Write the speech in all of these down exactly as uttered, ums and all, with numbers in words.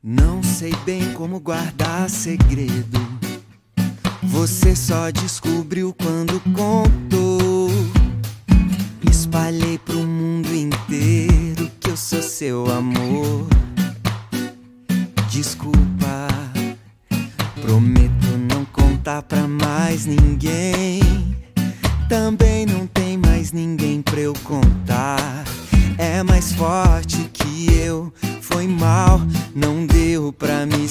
Não sei bem como guardar segredo. Você só descobriu quando contou. Espalhei pro mundo inteiro que eu sou seu amor. Desculpa, prometo não contar pra mais ninguém. Também não tem mais ninguém pra eu contar. É mais forte que eu, foi mal, não deu pra me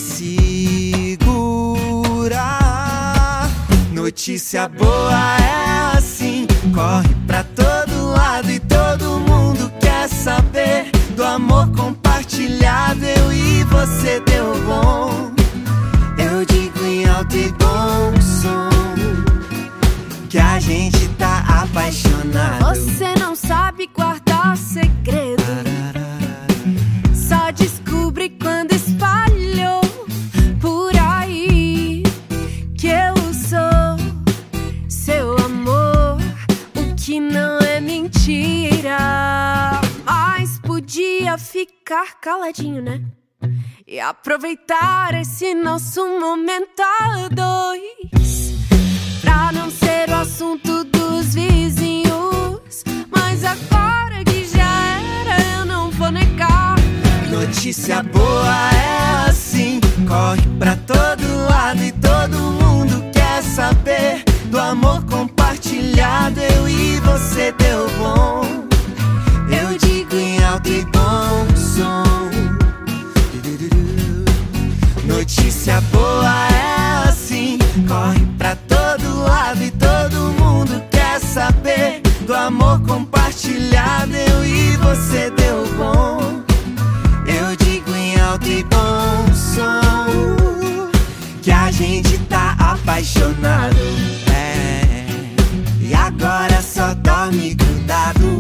segurar. Notícia boa é assim, corre pra todo lado e todo mundo quer saber do amor compartilhado. Eu e você deu bom, eu digo em alto e bom som que a gente tá apaixonado. Você não sabe guardar segredo, só descobre quando espalhou por aí que eu sou seu amor, o que não é mentira. Mas podia ficar caladinho, né? E aproveitar esse nosso momento a dois, pra não ser o assunto dos vizinhos. Mas agora que já era, eu não vou negar. Notícia boa é assim, corre pra todo lado e todo mundo quer saber do amor compartilhado. Eu e você deu bom, eu digo em alto e bom som. Notícia boa é assim, corre pra todo lado e todo mundo quer saber do amor compartilhado. Eu e você deu bom, eu digo em alto e bom som que a gente tá apaixonado. É, e agora só dorme grudado,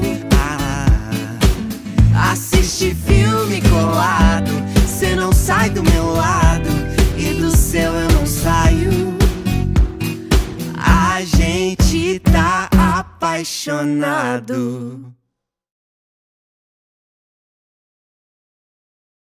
ah, assiste filme colado. Cê não sai do meu lado e do seu eu não saio. A gente tá apaixonado.